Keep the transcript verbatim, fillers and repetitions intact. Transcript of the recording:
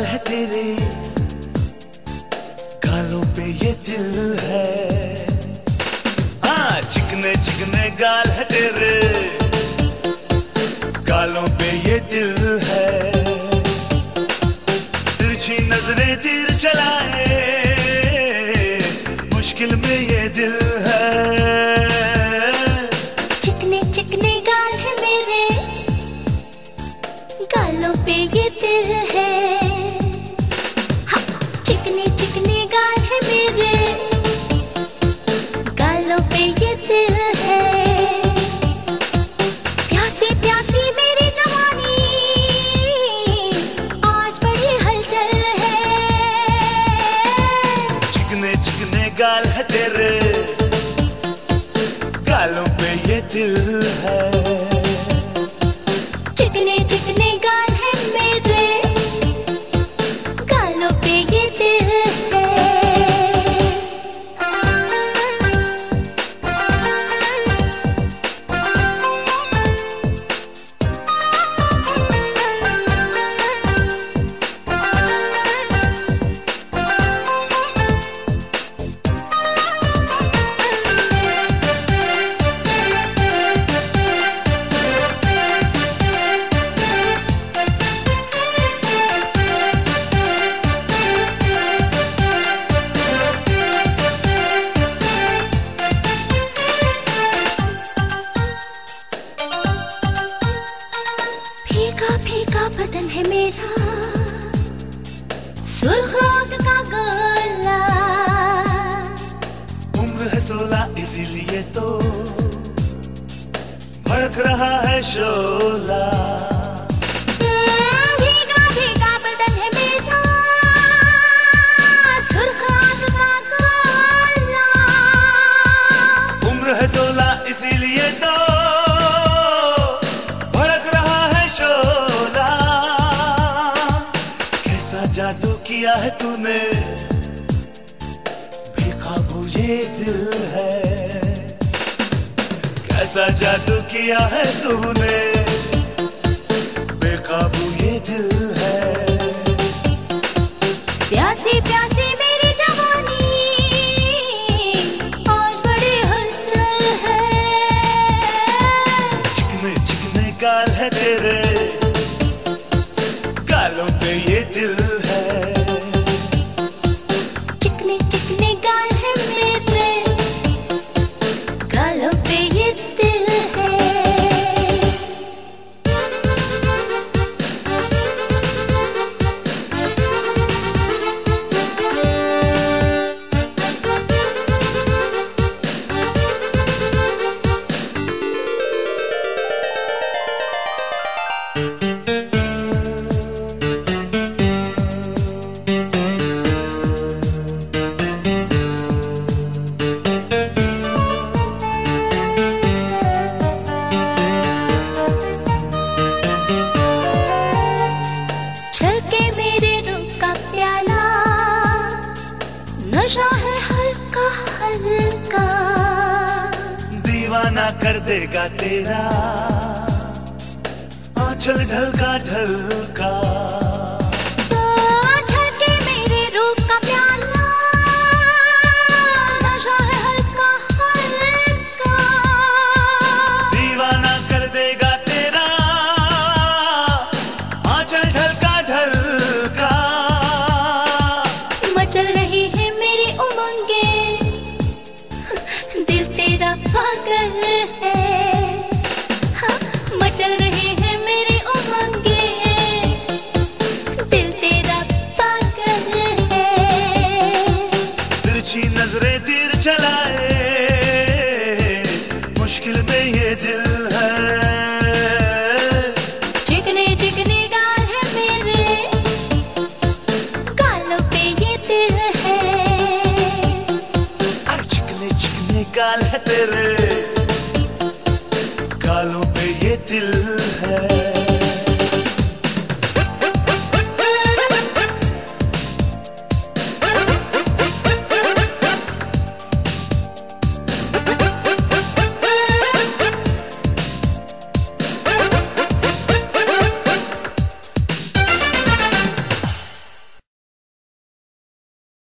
गाल है तेरे, गालों पे ये दिल है। हाँ, चिकने चिकने गाल है तेरे, गालों पे ये दिल है। तिरछी नजरें तीर चलाए, मुश्किल में ये दिल है। चिकने चिकने गाल है मेरे, गालों पे ये दिल है। हाँ, चिकने चिकने गाल है मेरे, गालों पे ये दिल है। प्यासी प्यासी मेरी जवानी, आज बड़ी हलचल है। चिकने चिकने गाल है तेरे, गालों पे ये दिल है। चिकने चिकने गाल है मेरे, गालों पे ये दिल है। फीका फीका बदन है मेरा, सुर्ख आंख का गोला। उम्र है सोलह इसीलिए तो भड़क रहा है शोला। भीगा भीगा बदन है मेरा, सुर्ख आंख का गोला। उम्र है सोलह इसीलिए तो जादू किया है तूने, बेकाबू ये दिल है। कैसा जादू किया है तूने, बेकाबू ये दिल है। प्यासी प्यासी मेरी जवानी, आज बड़ी हलचल है। चिकने चिकने गाल है तेरे, गालों पे ये दिल है। चिकने चिकने गाल है मेरे, गालों पे ये दिल है। नशा है हल्का हल्का, दीवाना कर देगा तेरा आंचल ढलका ढलका। झलके मेरे रूप का प्याला, नशा है हल्का हल्का। दीवाना कर देगा तेरा आंचल ढलका ढलका। मचल रही है मेरी उमंगे, दिल तेरा पागल है। हाँ, मचल रही है मेरी उमंगे, दिल तेरा पागल है। तिरछी नजरें तीर चलाए, मुश्किल में ये दिल है। चिकने चिकने गाल है मेरे, गालों पे ये दिल है। चिकने चिकने गाल है तेरे, गालों पे ये दिल है।